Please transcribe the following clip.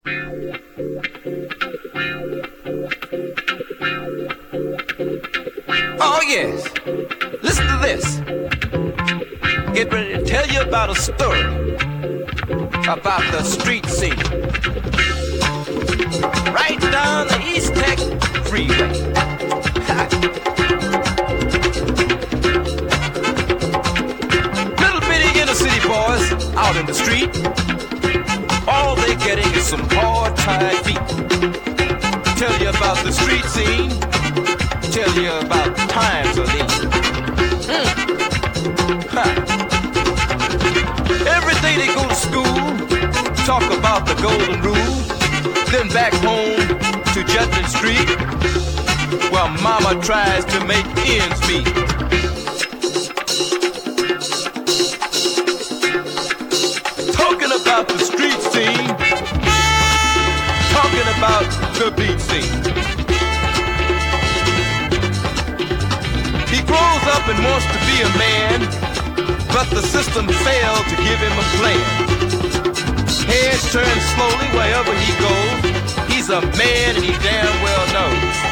Oh yes, listen to this. Get ready to tell you about a story about the street scene. Right down the East Tech Freeway. Little bitty inner city boys out in the street. All they're getting is some hard-tied feet. Tell you about the street scene. Tell you about times of need. Every day they go to school, talk about the golden rule. Then back home to Judgment Street, while mama tries to make ends meet. Talking about the street scene, talking about the beat scene. He grows up and wants to be a man, but the system failed to give him a plan. Heads turn slowly wherever he goes. He's a man and he damn well knows